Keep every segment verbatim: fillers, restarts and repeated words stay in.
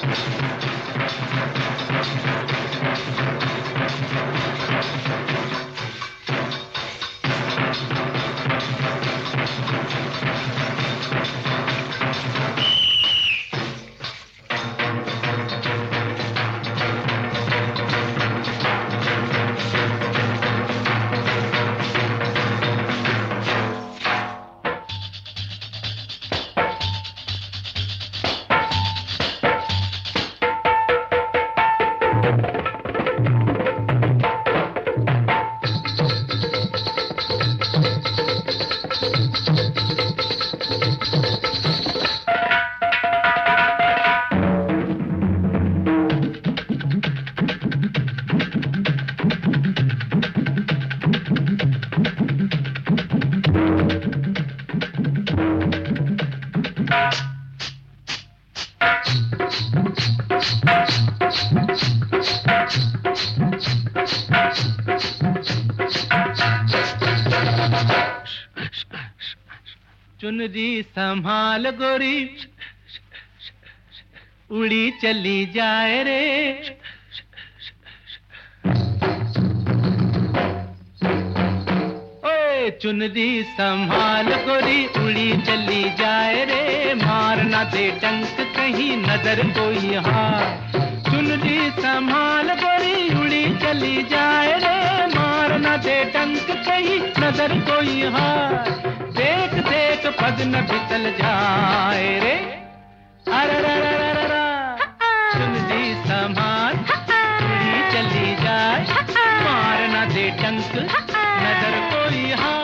चुनरी संभाल गोरी उड़ी चली जाए रे। ओए चुनरी संभाल गोरी उड़ी चली जाए रे, मारना दे डंक कहीं नजर कोई हार। चुनरी संभाल गोरी उड़ी चली जाए रे, मारना दे डंक कहीं नजर कोई हार। देख देख पग न फिसल जाए रे, अरे रा रा रा रा रा। चुनरी संभाल उड़ी चली जाए, मारना दे डंक नजर कोई हार।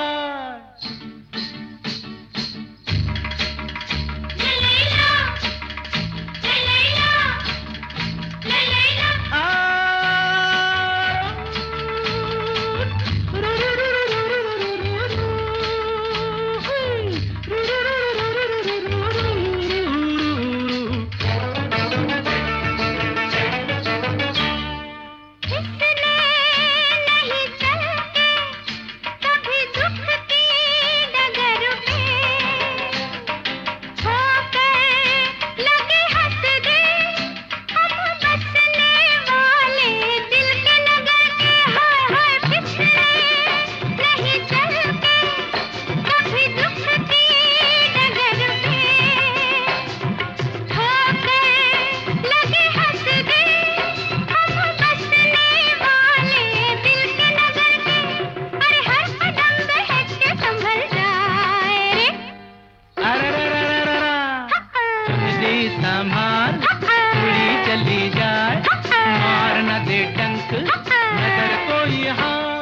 संभाल उड़ी चली जाए, मारना दे डंक नजर कोई हार।